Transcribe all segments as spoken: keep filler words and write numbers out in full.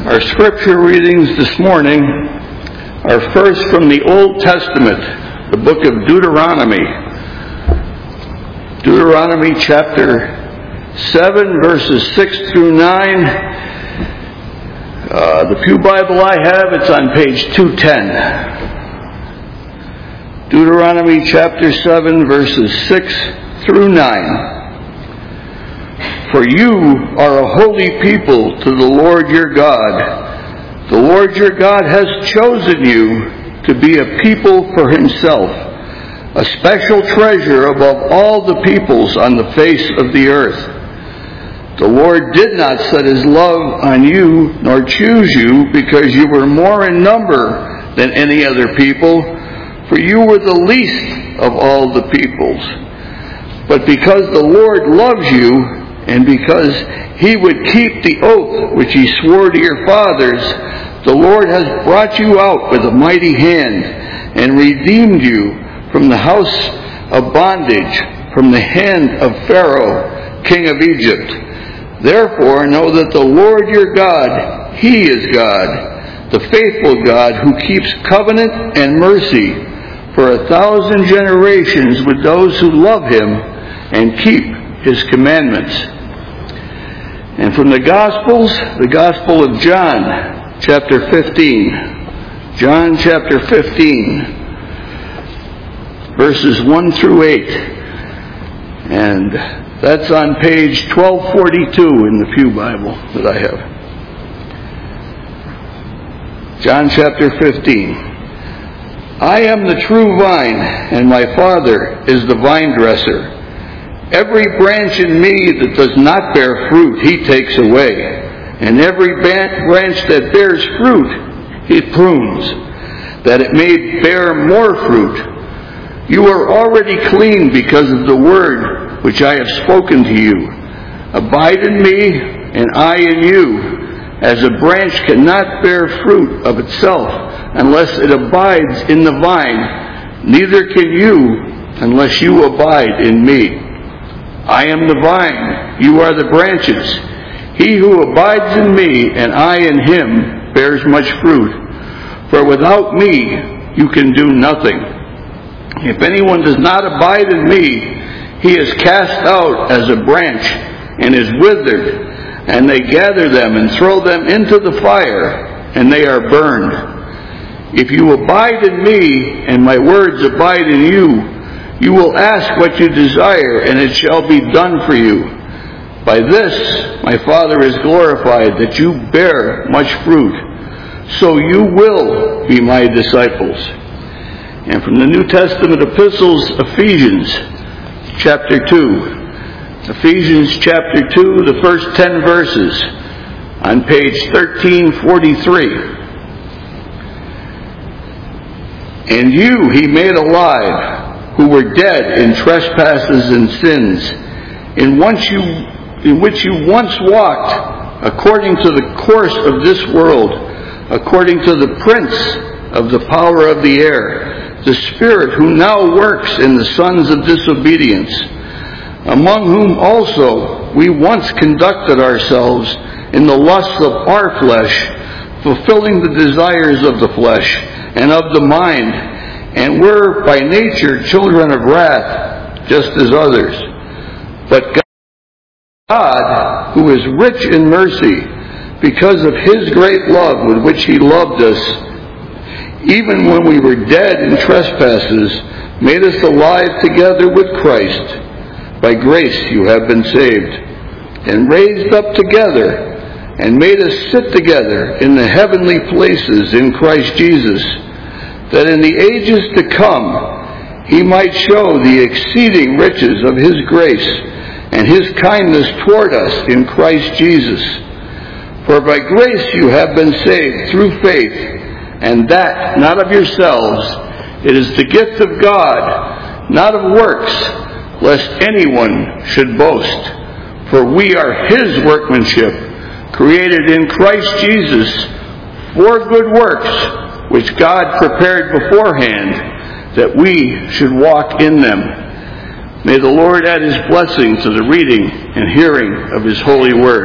Our scripture readings this morning are first from the Old Testament, the book of Deuteronomy. Deuteronomy chapter seven, verses six through nine. Uh, the Pew Bible I have, it's on page two ten. Deuteronomy chapter seven, verses six through nine. For you are a holy people to the Lord your God. The Lord your God has chosen you to be a people for himself, a special treasure above all the peoples on the face of the earth. The Lord did not set his love on you, nor choose you, because you were more in number than any other people, for you were the least of all the peoples. But because the Lord loves you, and because he would keep the oath which he swore to your fathers, the Lord has brought you out with a mighty hand and redeemed you from the house of bondage, from the hand of Pharaoh, king of Egypt. Therefore know that the Lord your God, he is God, the faithful God who keeps covenant and mercy for a thousand generations with those who love him and keep his commandments. And from the Gospels, the Gospel of John, chapter fifteen. John chapter fifteen, verses one through eight. And that's on page twelve forty-two in the Pew Bible that I have. John chapter fifteen. I am the true vine, and my Father is the vine dresser. Every branch in me that does not bear fruit, he takes away. And every branch that bears fruit, he prunes, that it may bear more fruit. You are already clean because of the word which I have spoken to you. Abide in me, and I in you, as a branch cannot bear fruit of itself unless it abides in the vine, neither can you unless you abide in me. I am the vine, you are the branches. He who abides in me and I in him bears much fruit. For without me you can do nothing. If anyone does not abide in me, he is cast out as a branch and is withered, and they gather them and throw them into the fire, and they are burned. If you abide in me and my words abide in you, you will ask what you desire, and it shall be done for you. By this my Father is glorified, that you bear much fruit, so you will be my disciples. And from the New Testament epistles, Ephesians chapter two. Ephesians chapter two, the first ten verses, on page thirteen forty-three. And you he made alive, who were dead in trespasses and sins, in, once you, in which you once walked according to the course of this world, according to the prince of the power of the air, the spirit who now works in the sons of disobedience, among whom also we once conducted ourselves in the lusts of our flesh, fulfilling the desires of the flesh and of the mind, and were by nature children of wrath, just as others. But God, who is rich in mercy, because of his great love with which he loved us, even when we were dead in trespasses, made us alive together with Christ. By grace you have been saved, and raised up together, and made us sit together in the heavenly places in Christ Jesus, that in the ages to come he might show the exceeding riches of his grace and his kindness toward us in Christ Jesus. For by grace you have been saved through faith, and that not of yourselves. It is the gift of God, not of works, lest anyone should boast. For we are his workmanship, created in Christ Jesus for good works, which God prepared beforehand, that we should walk in them. May the Lord add his blessing to the reading and hearing of his holy word.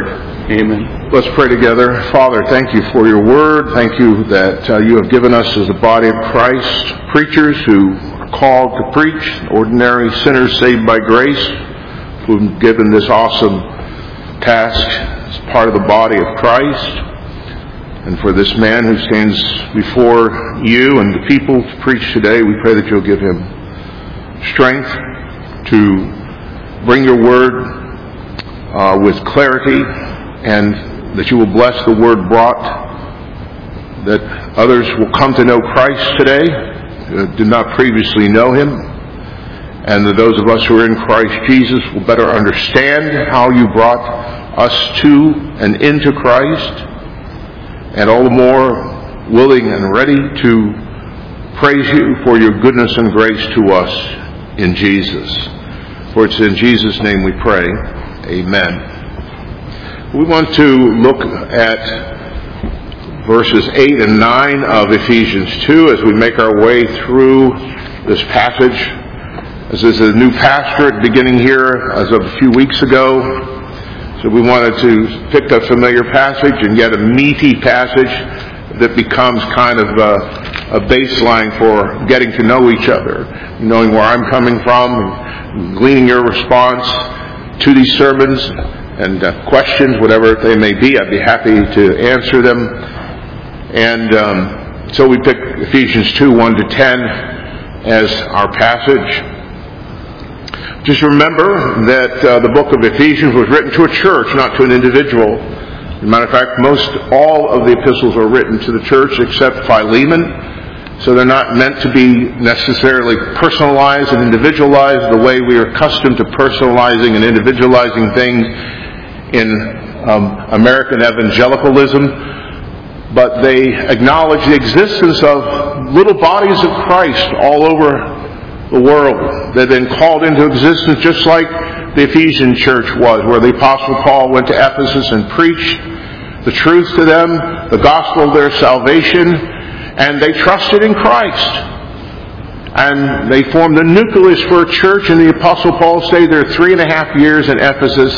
Amen. Let's pray together. Father, thank you for your word. Thank you that uh, you have given us as the body of Christ preachers who are called to preach, ordinary sinners saved by grace, who've been given this awesome task as part of the body of Christ. And for this man who stands before you and the people to preach today, we pray that you'll give him strength to bring your word uh, with clarity, and that you will bless the word brought, that others will come to know Christ today who did not previously know him, and that those of us who are in Christ Jesus will better understand how you brought us to and into Christ, and all the more willing and ready to praise you for your goodness and grace to us in Jesus. For it's in Jesus' name we pray. Amen. We want to look at verses eight and nine of Ephesians two as we make our way through this passage. This is a new pastorate beginning here as of a few weeks ago. So we wanted to pick a familiar passage and yet a meaty passage that becomes kind of a, a baseline for getting to know each other, knowing where I'm coming from, and gleaning your response to these sermons and uh, questions, whatever they may be. I'd be happy to answer them. And um, so we picked Ephesians two, one to ten as our passage. Just remember that uh, the book of Ephesians was written to a church, not to an individual. As a matter of fact, most all of the epistles are written to the church except Philemon. So they're not meant to be necessarily personalized and individualized the way we are accustomed to personalizing and individualizing things in um, American evangelicalism. But they acknowledge the existence of little bodies of Christ all over the world. They've been called into existence just like the Ephesian church was, where the Apostle Paul went to Ephesus and preached the truth to them, the gospel of their salvation, and they trusted in Christ. And they formed the nucleus for a church, and the Apostle Paul stayed there three and a half years in Ephesus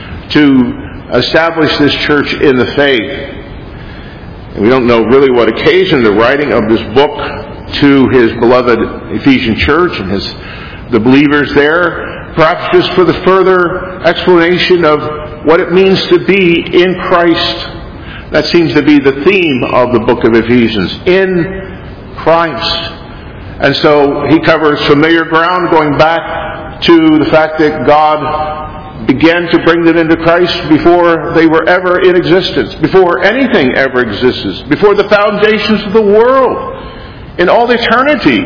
to establish this church in the faith. And we don't know really what occasioned the writing of this book to his beloved Ephesian church and his the believers there, perhaps just for the further explanation of what it means to be in Christ. That seems to be the theme of the book of Ephesians, in Christ. And so he covers familiar ground, going back to the fact that God began to bring them into Christ before they were ever in existence, before anything ever existed, before the foundations of the world. In all eternity,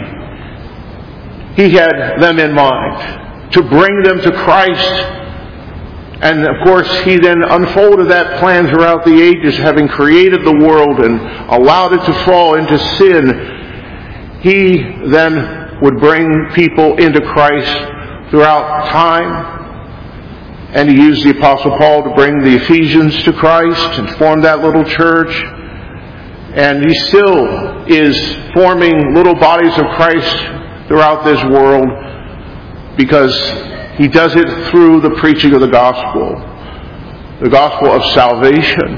he had them in mind to bring them to Christ. And of course, he then unfolded that plan throughout the ages, having created the world and allowed it to fall into sin. He then would bring people into Christ throughout time. And he used the Apostle Paul to bring the Ephesians to Christ and form that little church. And he still is forming little bodies of Christ throughout this world because he does it through the preaching of the gospel, the gospel of salvation.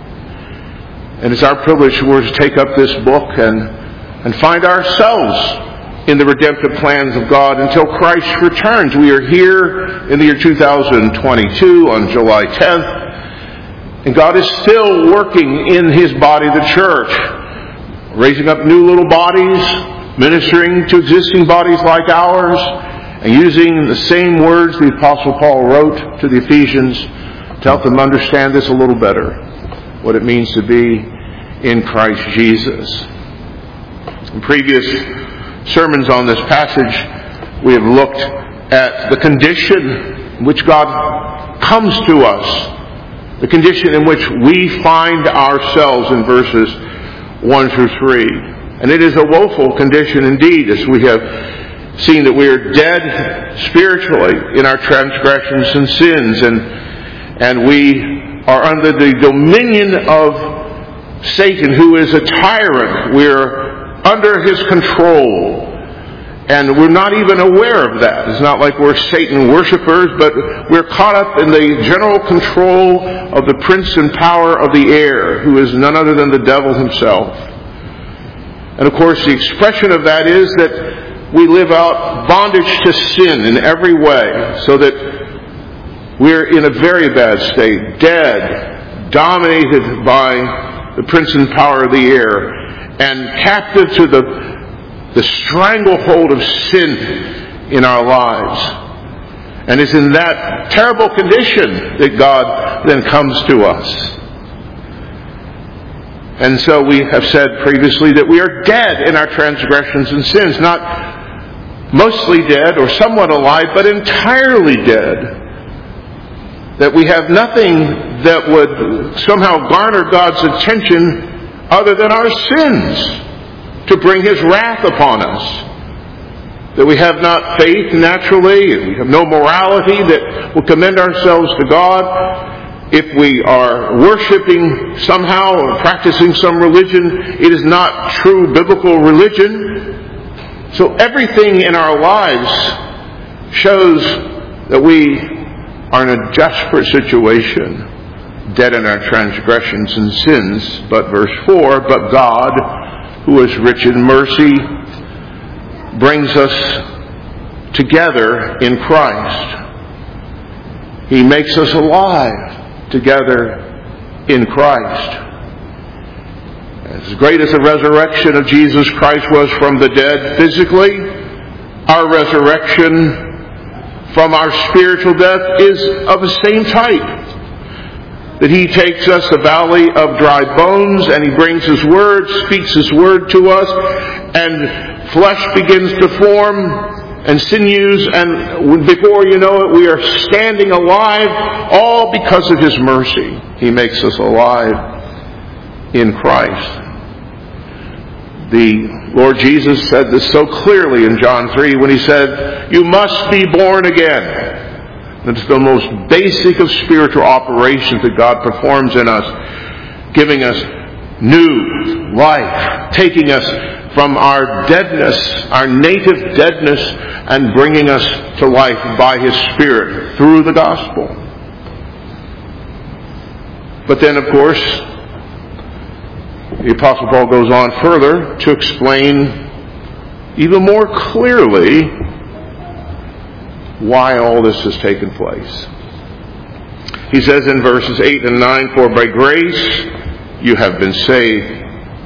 And it's our privilege to take up this book and, and find ourselves in the redemptive plans of God until Christ returns. We are here in the year two thousand twenty-two on July tenth. And God is still working in His body, the church, raising up new little bodies, ministering to existing bodies like ours, and using the same words the Apostle Paul wrote to the Ephesians to help them understand this a little better, what it means to be in Christ Jesus. In previous sermons on this passage, we have looked at the condition in which God comes to us, the condition in which we find ourselves in verses one through three. And it is a woeful condition indeed, as we have seen that we are dead spiritually in our transgressions and sins, and, and we are under the dominion of Satan, who is a tyrant. We are under his control. And we're not even aware of that. It's not like we're Satan worshipers, but we're caught up in the general control of the prince and power of the air, who is none other than the devil himself. And of course, the expression of that is that we live out bondage to sin in every way, so that we're in a very bad state, dead, dominated by the prince and power of the air, and captive to the the stranglehold of sin in our lives. And it's in that terrible condition that God then comes to us. And so we have said previously that we are dead in our transgressions and sins, not mostly dead or somewhat alive, but entirely dead. That we have nothing that would somehow garner God's attention other than our sins, to bring His wrath upon us. That we have not faith naturally, and we have no morality that will commend ourselves to God. If we are worshiping somehow or practicing some religion, it is not true biblical religion. So everything in our lives shows that we are in a desperate situation, dead in our transgressions and sins. But verse four, but God, who is rich in mercy, brings us together in Christ. He makes us alive together in Christ. As great as the resurrection of Jesus Christ was from the dead physically, our resurrection from our spiritual death is of the same type. That He takes us a valley of dry bones, and He brings His Word, speaks His Word to us, and flesh begins to form, and sinews, and before you know it, we are standing alive, all because of His mercy. He makes us alive in Christ. The Lord Jesus said this so clearly in John three when He said, "You must be born again." It's the most basic of spiritual operations that God performs in us, giving us new life, taking us from our deadness, our native deadness, and bringing us to life by His Spirit through the gospel. But then, of course, the Apostle Paul goes on further to explain even more clearly why all this has taken place. He says in verses eight and nine, "For by grace you have been saved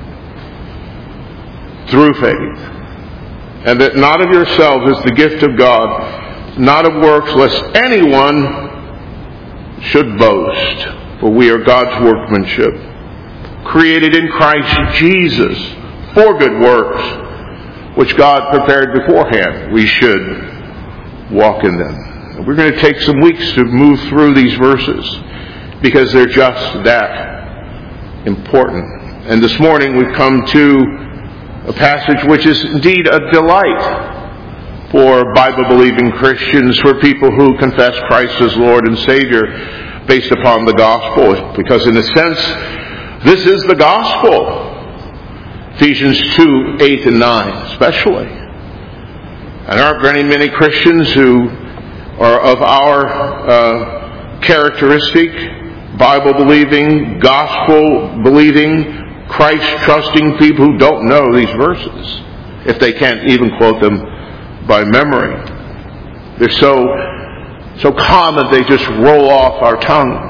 through faith, and that not of yourselves is the gift of God, not of works, lest anyone should boast. For we are God's workmanship, created in Christ Jesus for good works, which God prepared beforehand we should walk in them." We're going to take some weeks to move through these verses because they're just that important. And this morning we've come to a passage which is indeed a delight for Bible-believing Christians, for people who confess Christ as Lord and Savior based upon the gospel. Because in a sense, this is the gospel. Ephesians two, eight and nine especially. And aren't very many Christians who are of our uh, characteristic, Bible-believing, gospel-believing, Christ-trusting people who don't know these verses, if they can't even quote them by memory. They're so, so common they just roll off our tongue.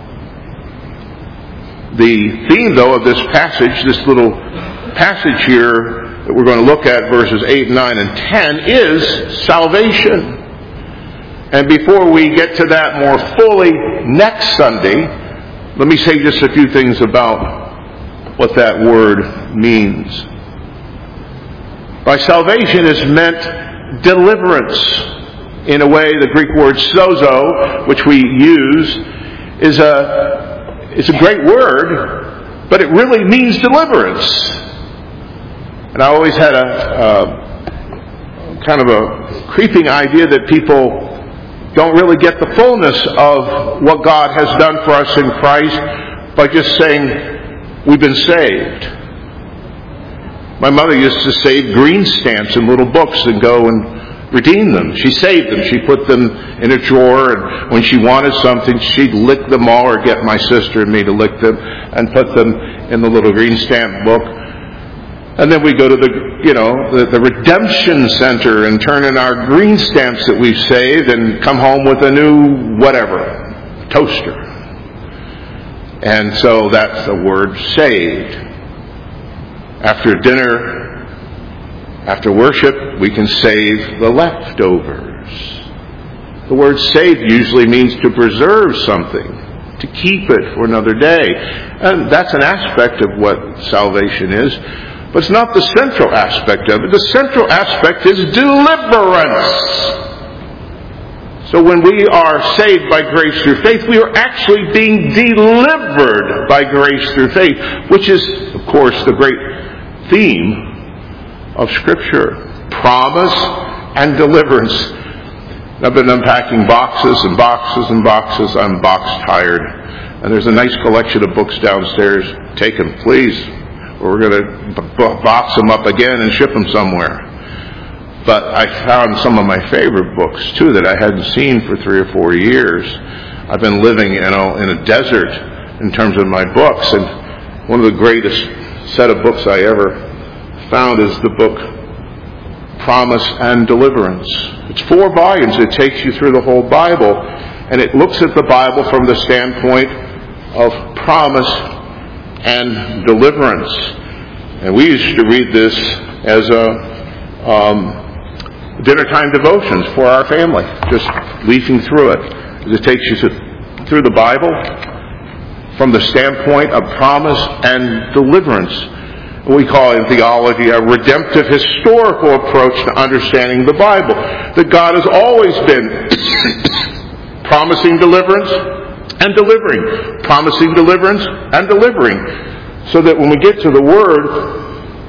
The theme, though, of this passage, this little passage here, that we're going to look at, verses eight, nine, and ten, is salvation. And before we get to that more fully next Sunday, let me say just a few things about what that word means. By salvation is meant deliverance. In a way, the Greek word sozo, which we use, is a, it's a great word, but it really means deliverance. And I always had a, a kind of a creeping idea that people don't really get the fullness of what God has done for us in Christ by just saying we've been saved. My mother used to save green stamps in little books and go and redeem them. She saved them. She put them in a drawer, and when she wanted something, she'd lick them all, or get my sister and me to lick them and put them in the little green stamp book. And then we go to the, you know, the, the redemption center and turn in our green stamps that we've saved and come home with a new whatever, toaster. And so that's the word saved. After dinner, after worship, we can save the leftovers. The word saved usually means to preserve something, to keep it for another day. And that's an aspect of what salvation is. But it's not the central aspect of it. The central aspect is deliverance. So when we are saved by grace through faith, we are actually being delivered by grace through faith, which is, of course, the great theme of Scripture. Promise and deliverance. I've been unpacking boxes and boxes and boxes. I'm box tired. And there's a nice collection of books downstairs. Take them, please. We're going to box them up again and ship them somewhere. But I found some of my favorite books, too, that I hadn't seen for three or four years. I've been living, you know, in a desert in terms of my books. And one of the greatest set of books I ever found is the book Promise and Deliverance. It's four volumes. It takes you through the whole Bible. And it looks at the Bible from the standpoint of promise and deliverance. And we used to read this as a um, dinner time devotions for our family, just leafing through it. It takes you to, through the Bible from the standpoint of promise and deliverance. We call in theology a redemptive historical approach to understanding the Bible. That God has always been promising deliverance and delivering, promising deliverance and delivering. So that when we get to the word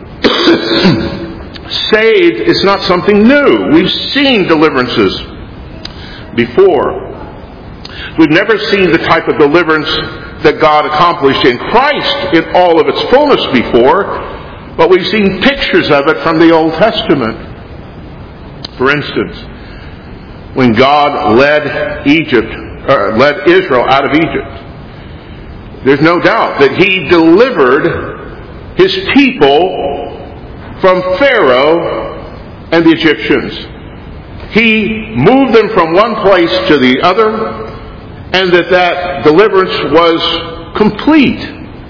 saved, it's not something new. We've seen deliverances before. We've never seen the type of deliverance that God accomplished in Christ in all of its fullness before, but we've seen pictures of it from the Old Testament. For instance, when God led Egypt Uh, led Israel out of Egypt, there's no doubt that He delivered His people from Pharaoh and the Egyptians. He moved them from one place to the other, and that that deliverance was complete.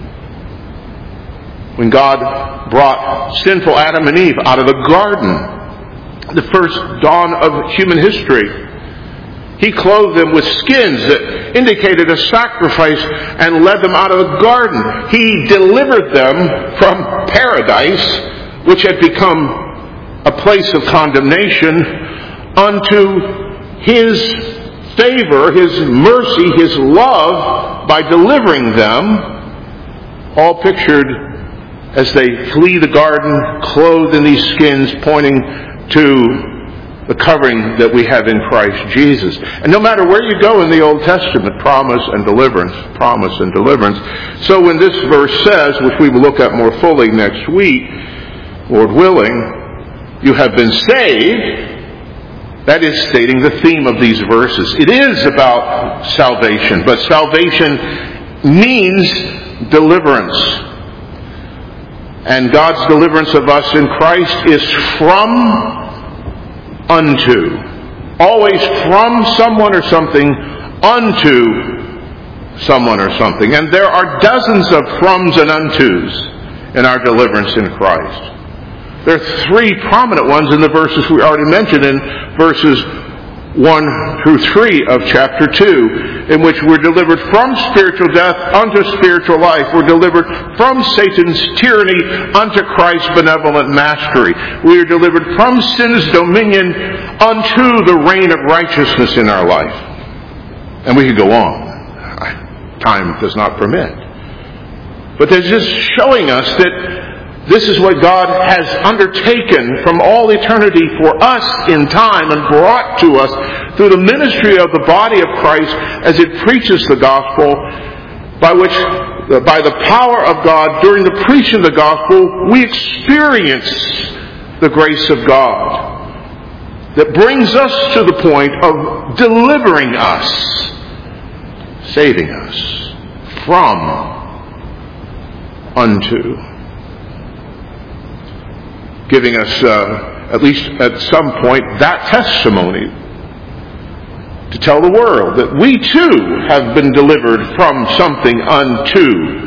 When God brought sinful Adam and Eve out of the garden, the first dawn of human history, He clothed them with skins that indicated a sacrifice and led them out of the garden. He delivered them from paradise, which had become a place of condemnation, unto His favor, His mercy, His love, by delivering them, all pictured as they flee the garden, clothed in these skins, pointing to the covering that we have in Christ Jesus. And no matter where you go in the Old Testament, promise and deliverance, promise and deliverance. So when this verse says, which we will look at more fully next week, Lord willing, you have been saved, that is stating the theme of these verses. It is about salvation, but salvation means deliverance. And God's deliverance of us in Christ is from unto. Always from someone or something unto someone or something. And there are dozens of froms and untos in our deliverance in Christ. There are three prominent ones in the verses we already mentioned, in verses one through three of chapter two, in which we're delivered from spiritual death unto spiritual life. We're delivered from Satan's tyranny unto Christ's benevolent mastery. We are delivered from sin's dominion unto the reign of righteousness in our life. And we could go on. Time does not permit. But they're just showing us that this is what God has undertaken from all eternity for us in time and brought to us through the ministry of the body of Christ as it preaches the gospel, by which by the power of God, during the preaching of the gospel, we experience the grace of God that brings us to the point of delivering us, saving us from, unto, giving us, uh, at least at some point, that testimony to tell the world that we too have been delivered from something unto,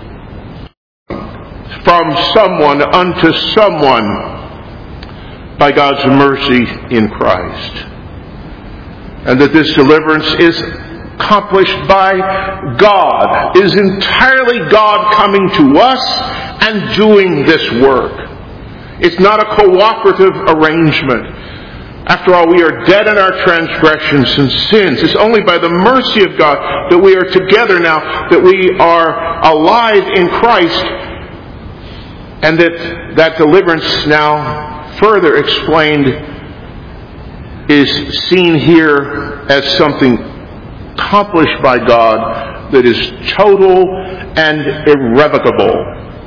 from someone unto someone, by God's mercy in Christ. And that this deliverance is accomplished by God, is entirely God coming to us and doing this work. It's not a cooperative arrangement. After all, we are dead in our transgressions and sins. It's only by the mercy of God that we are together now, that we are alive in Christ, and that that deliverance now, further explained, is seen here as something accomplished by God that is total and irrevocable.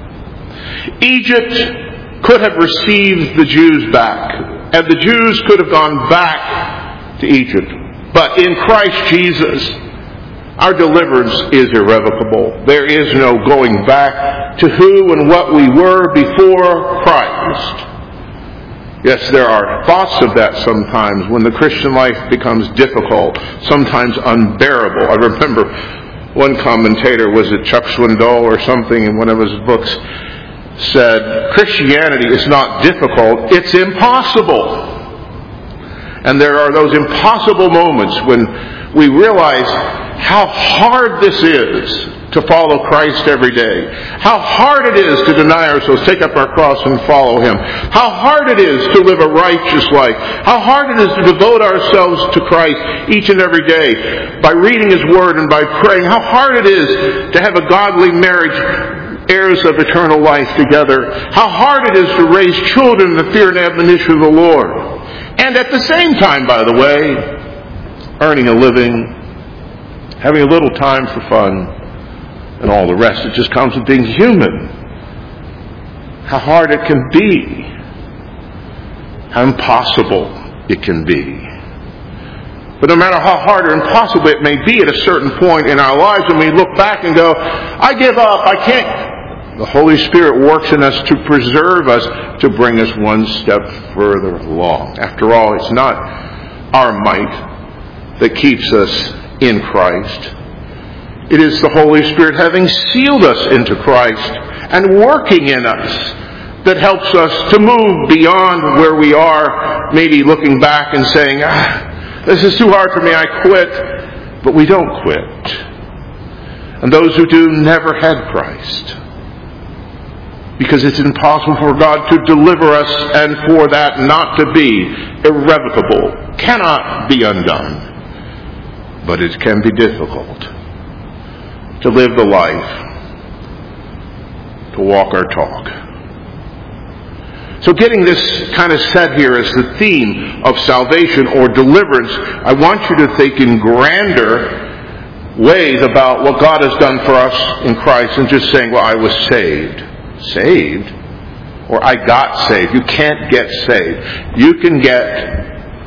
Egypt could have received the Jews back, and the Jews could have gone back to Egypt. But in Christ Jesus, our deliverance is irrevocable. There is no going back to who and what we were before Christ. Yes, there are thoughts of that sometimes when the Christian life becomes difficult, sometimes unbearable. I remember one commentator, was it Chuck Swindoll or something, in one of his books, said, Christianity is not difficult, it's impossible. And there are those impossible moments when we realize how hard this is to follow Christ every day. How hard it is to deny ourselves, take up our cross and follow Him. How hard it is to live a righteous life. How hard it is to devote ourselves to Christ each and every day by reading His Word and by praying. How hard it is to have a godly marriage, heirs of eternal life together. How hard it is to raise children in the fear and admonition of the Lord. And at the same time, by the way, earning a living, having a little time for fun, and all the rest. It just comes with being human. How hard it can be. How impossible it can be. But no matter how hard or impossible it may be at a certain point in our lives, when we look back and go, I give up, I can't. The Holy Spirit works in us to preserve us, to bring us one step further along. After all, it's not our might that keeps us in Christ. It is the Holy Spirit having sealed us into Christ and working in us that helps us to move beyond where we are, maybe looking back and saying, ah, this is too hard for me, I quit. But we don't quit. And those who do never had Christ. Because it's impossible for God to deliver us and for that not to be irrevocable. Cannot be undone. But it can be difficult to live the life, to walk our talk. So getting this kind of set here as the theme of salvation or deliverance, I want you to think in grander ways about what God has done for us in Christ than just saying, well, I was saved. Saved? Or I got saved. You can't get saved. You can get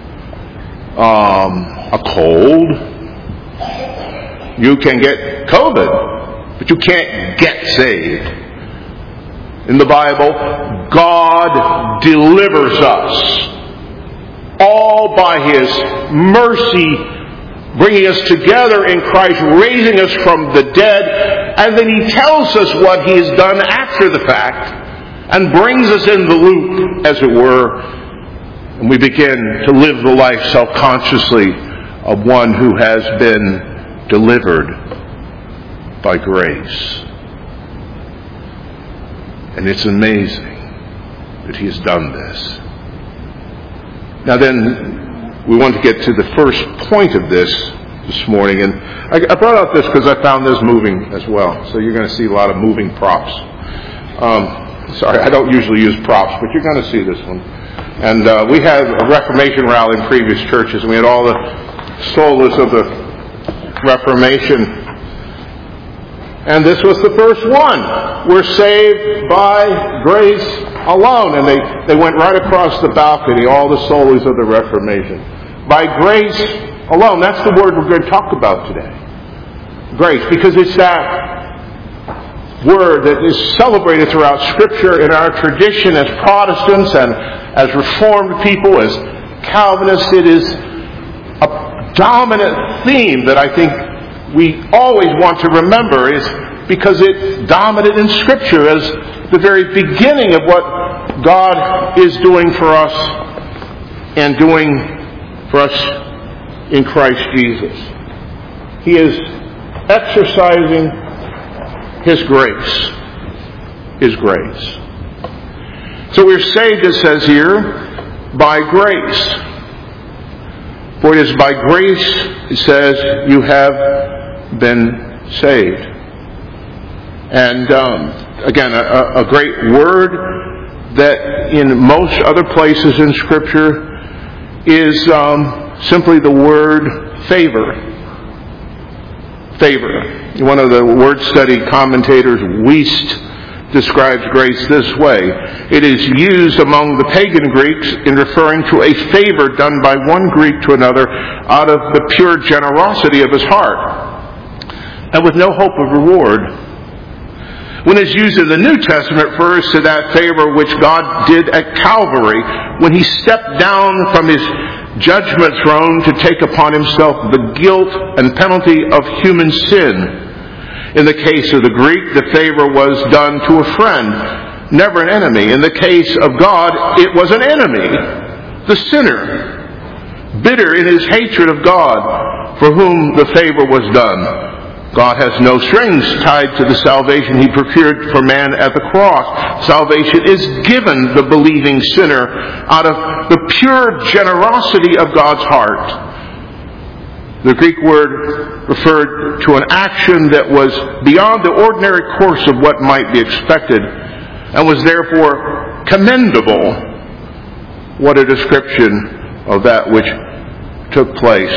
um, a cold. You can get COVID, but you can't get saved. In the Bible, God delivers us all by His mercy, bringing us together in Christ, raising us from the dead, and then He tells us what He has done after the fact, and brings us in the loop, as it were, and we begin to live the life self-consciously of one who has been delivered by grace. And it's amazing that He has done this. Now then, we want to get to the first point of this this morning. And I, I brought out this because I found this moving as well. So you're going to see a lot of moving props. Um, sorry, I don't usually use props, but you're going to see this one. And uh, we had a Reformation rally in previous churches, and we had all the solas of the Reformation, And this was the first one. We're saved by grace alone. And they, they went right across the balcony, all the solas of the Reformation. By grace alone. That's the word we're going to talk about today. Grace. Because it's that word that is celebrated throughout Scripture in our tradition as Protestants and as Reformed people, as Calvinists. It is a dominant theme that I think we always want to remember, is because it's dominant in Scripture as the very beginning of what God is doing for us and doing for us in Christ Jesus. He is exercising His grace. His grace. So we're saved, it says here, by grace. For it is by grace, it says, you have been saved. And um, again, a, a great word that in most other places in Scripture is um, simply the word favor. Favor. One of the word study commentators, Wuest, describes grace this way. It is used among the pagan Greeks in referring to a favor done by one Greek to another out of the pure generosity of his heart, and with no hope of reward. When it's used in the New Testament, it refers to that favor which God did at Calvary when He stepped down from His judgment throne to take upon Himself the guilt and penalty of human sin. In the case of the Greek, the favor was done to a friend, never an enemy. In the case of God, it was an enemy, the sinner, bitter in his hatred of God, for whom the favor was done. God has no strings tied to the salvation He procured for man at the cross. Salvation is given the believing sinner out of the pure generosity of God's heart. The Greek word referred to an action that was beyond the ordinary course of what might be expected and was therefore commendable. What a description of that which took place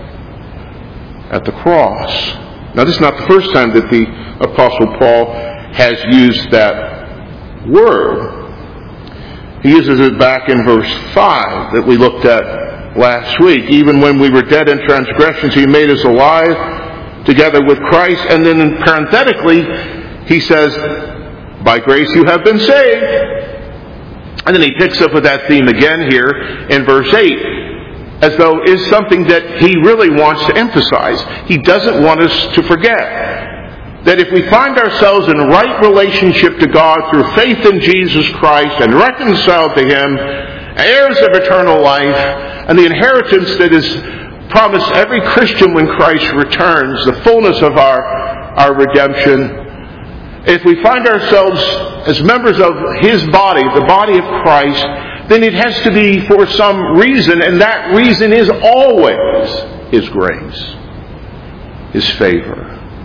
at the cross. Now, this is not the first time that the Apostle Paul has used that word. He uses it back in verse five that we looked at last week. Even when we were dead in transgressions, He made us alive together with Christ. And then parenthetically, he says, by grace you have been saved. And then he picks up with that theme again here in verse eight. As though is something that he really wants to emphasize. He doesn't want us to forget that if we find ourselves in right relationship to God through faith in Jesus Christ and reconciled to Him, heirs of eternal life, and the inheritance that is promised every Christian when Christ returns, the fullness of our, our redemption, if we find ourselves as members of His body, the body of Christ, then it has to be for some reason, and that reason is always His grace, His favor.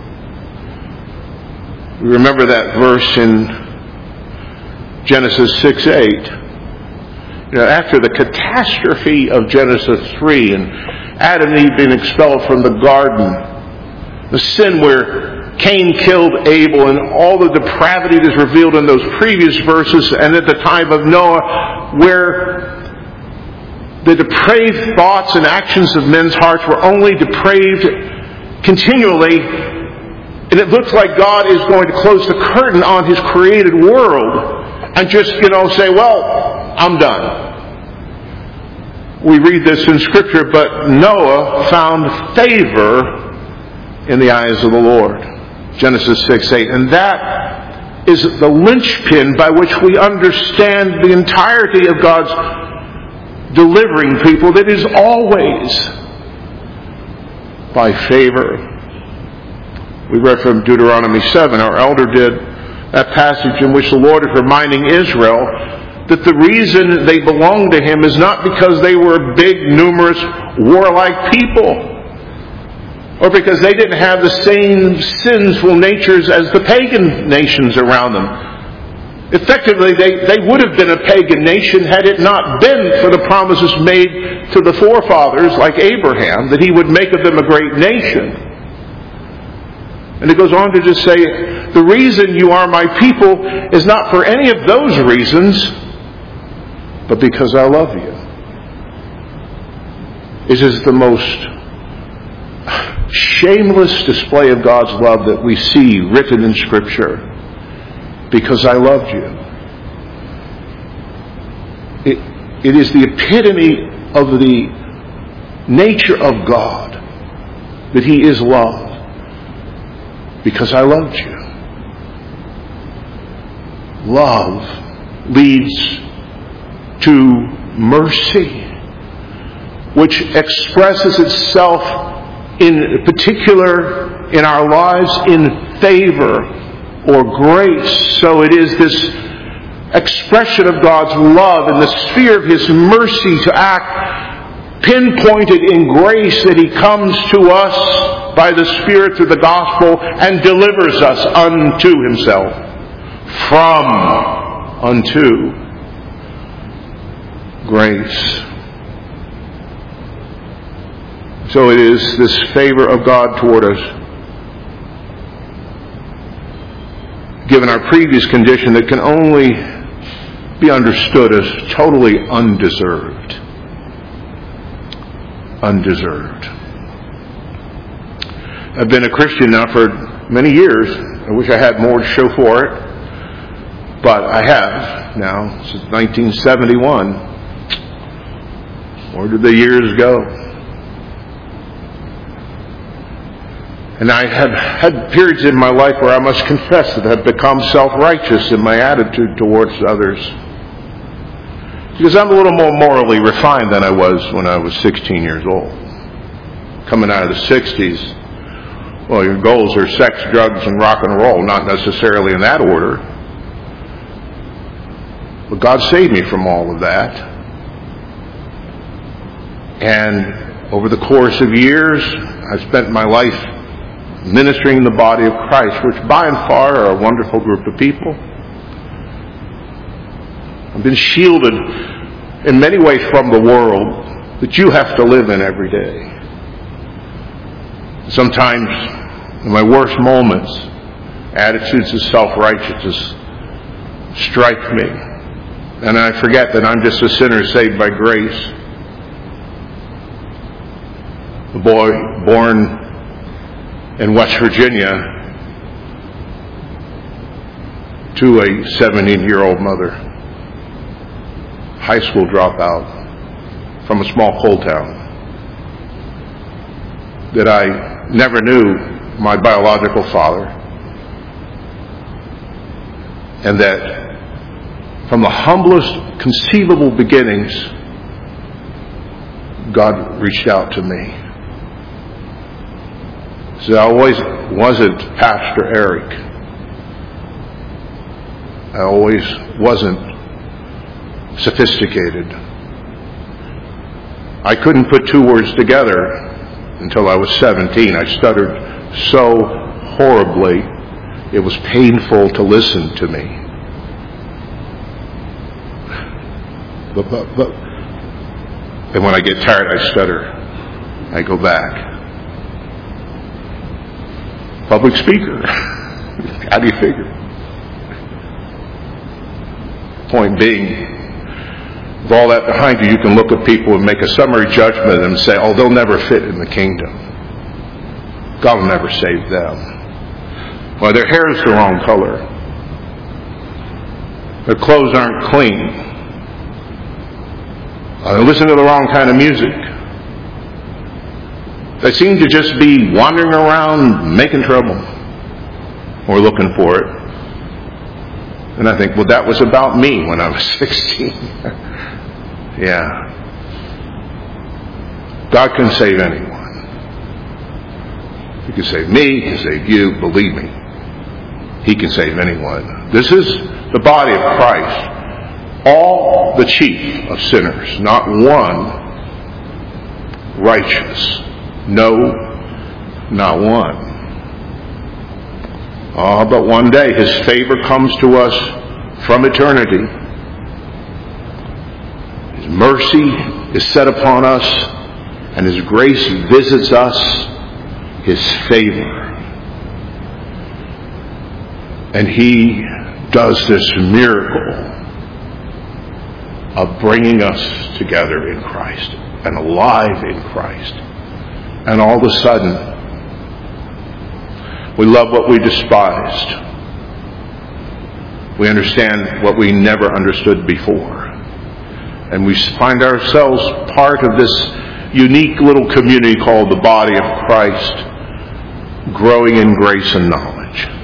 We remember that verse in Genesis six eight. You know, after the catastrophe of Genesis three and Adam and Eve being expelled from the garden, the sin where Cain killed Abel and all the depravity that is revealed in those previous verses, and at the time of Noah, where the depraved thoughts and actions of men's hearts were only depraved continually, and it looks like God is going to close the curtain on His created world and just, you know, say, well, I'm done. We read this in Scripture, but Noah found favor in the eyes of the Lord. Genesis six eight. And that is the linchpin by which we understand the entirety of God's delivering people, that is always by favor. We read from Deuteronomy seven, our elder did, that passage in which the Lord is reminding Israel that the reason they belong to Him is not because they were big, numerous, warlike people, or because they didn't have the same sinful natures as the pagan nations around them. Effectively, they, they would have been a pagan nation had it not been for the promises made to the forefathers, like Abraham, that he would make of them a great nation. And it goes on to just say, the reason you are my people is not for any of those reasons, but because I love you. It is the most shameless display of God's love that we see written in Scripture. Because I loved you. It, it is the epitome of the nature of God, that He is love. Because I loved you. Love leads to mercy, which expresses itself in particular in our lives in favor or grace. So it is this expression of God's love in the sphere of His mercy to act pinpointed in grace, that He comes to us by the Spirit through the gospel and delivers us unto Himself. From unto grace. So it is this favor of God toward us, given our previous condition, that can only be understood as totally undeserved. Undeserved. I've been a Christian now for many years. I wish I had more to show for it, but I have now since nineteen seventy-one. Where did the years go? And I have had periods in my life where I must confess that I've become self-righteous in my attitude towards others. Because I'm a little more morally refined than I was when I was sixteen years old. Coming out of the sixties, well, your goals are sex, drugs, and rock and roll, not necessarily in that order. But God saved me from all of that. And over the course of years, I've spent my life ministering in the body of Christ, which by and far are a wonderful group of people. I've been shielded in many ways from the world that you have to live in every day. Sometimes, in my worst moments, attitudes of self-righteousness strike me, and I forget that I'm just a sinner saved by grace. A boy born in West Virginia to a seventeen-year-old mother, high school dropout from a small coal town, that I never knew my biological father, and that from the humblest conceivable beginnings, God reached out to me. So I always wasn't Pastor Eric. I always wasn't sophisticated. I couldn't put two words together until I was seventeen. I stuttered so horribly, it was painful to listen to me. But, but, but. And when I get tired, I stutter. I go back. Public speaker. How do you figure? Point being, with all that behind you, you can look at people and make a summary judgment and say, oh, they'll never fit in the kingdom. God will never save them. Well, their hair is the wrong color. Their clothes aren't clean. Uh, they listen to the wrong kind of music. They seem to just be wandering around making trouble or looking for it. And I think, well, that was about me when I was sixteen. Yeah. God can save anyone. He can save me, He can save you, believe me. He can save anyone. This is the body of Christ. All the chief of sinners, not one righteous. No, not one. Oh, but one day His favor comes to us from eternity. His mercy is set upon us, and His grace visits us. His favor. And He does this miracle of bringing us together in Christ and alive in Christ. And all of a sudden, we love what we despised. We understand what we never understood before. And we find ourselves part of this unique little community called the body of Christ, growing in grace and knowledge.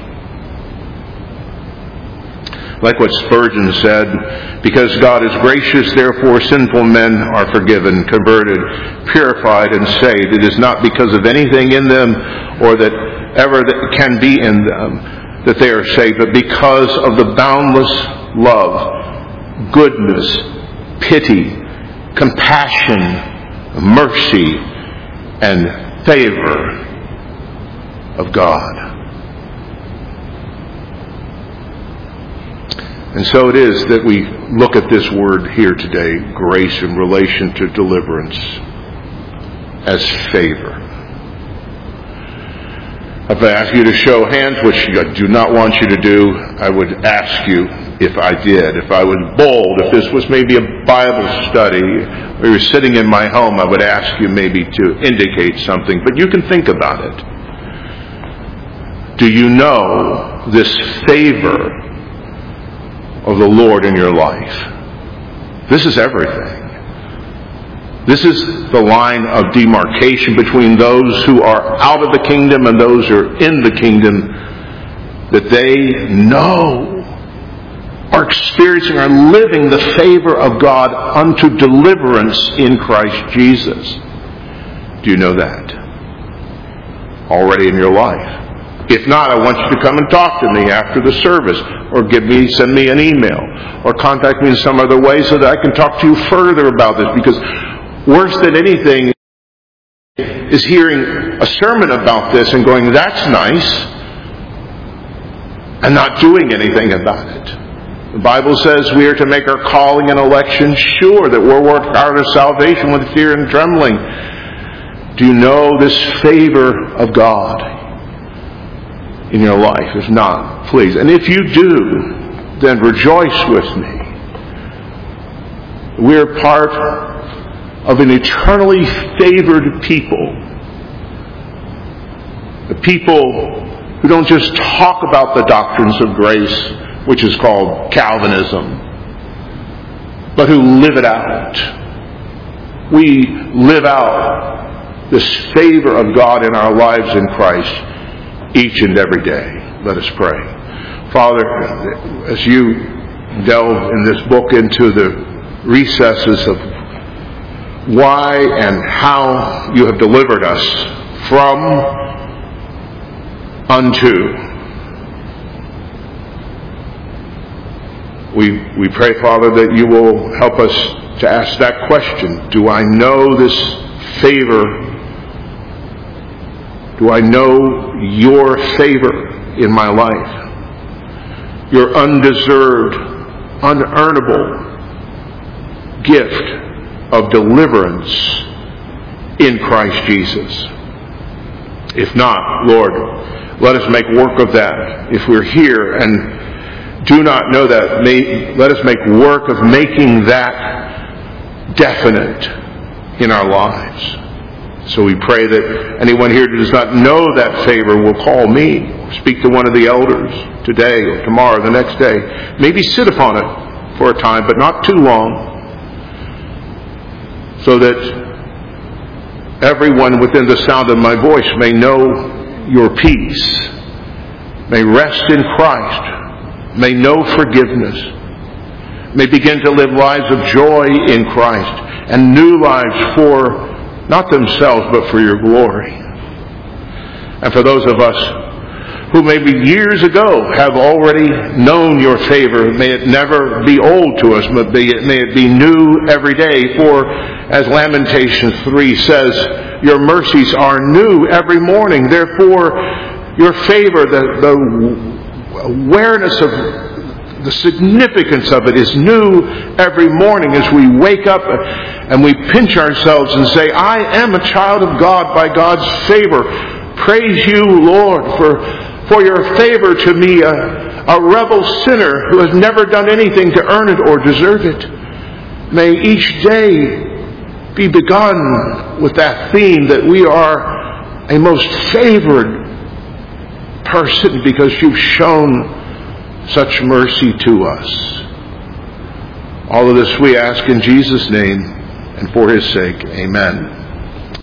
Like what Spurgeon said, because God is gracious, therefore sinful men are forgiven, converted, purified, and saved. It is not because of anything in them or that ever that can be in them that they are saved, but because of the boundless love, goodness, pity, compassion, mercy, and favor of God. And so it is that we look at this word here today, grace, in relation to deliverance, as favor. If I ask you to show hands, which I do not want you to do, I would ask you if I did. If I was bold, if this was maybe a Bible study, or you were sitting in my home, I would ask you maybe to indicate something. But you can think about it. Do you know this favor of the Lord in your life? This is everything. This is the line of demarcation between those who are out of the kingdom and those who are in the kingdom, that they know, are experiencing, are living the favor of God unto deliverance in Christ Jesus. Do you know that already in your life? If not, I want you to come and talk to me after the service, or give me, send me an email, or contact me in some other way so that I can talk to you further about this. Because worse than anything is hearing a sermon about this and going, that's nice, and not doing anything about it. The Bible says we are to make our calling and election sure, that we're working out our salvation with fear and trembling. Do you know this favor of God in your life? If not, please. And if you do, then rejoice with me. We're part of an eternally favored people. The people who don't just talk about the doctrines of grace, which is called Calvinism, but who live it out. We live out this favor of God in our lives in Christ each and every day. Let us pray. Father, as you delve in this book into the recesses of why and how you have delivered us from unto, we we pray, Father, that you will help us to ask that question. Do I know this favor? Do I know your favor in my life? Your undeserved, unearnable gift of deliverance in Christ Jesus. If not, Lord, let us make work of that. If we're here and do not know that, may, let us make work of making that definite in our lives. So we pray that anyone here who does not know that favor will call me, or speak to one of the elders today or tomorrow, the next day. Maybe sit upon it for a time, but not too long, so that everyone within the sound of my voice may know your peace, may rest in Christ, may know forgiveness, may begin to live lives of joy in Christ, and new lives for not themselves, but for your glory. And for those of us who maybe years ago have already known your favor, may it never be old to us, but may it be new every day. For as Lamentations three says, your mercies are new every morning. Therefore, your favor, the, the awareness of the significance of it is new every morning as we wake up and we pinch ourselves and say, I am a child of God by God's favor. Praise you, Lord, for, for your favor to me, a, a rebel sinner who has never done anything to earn it or deserve it. May each day be begun with that theme that we are a most favored person because you've shown such mercy to us. All of this we ask in Jesus' name and for His sake. Amen.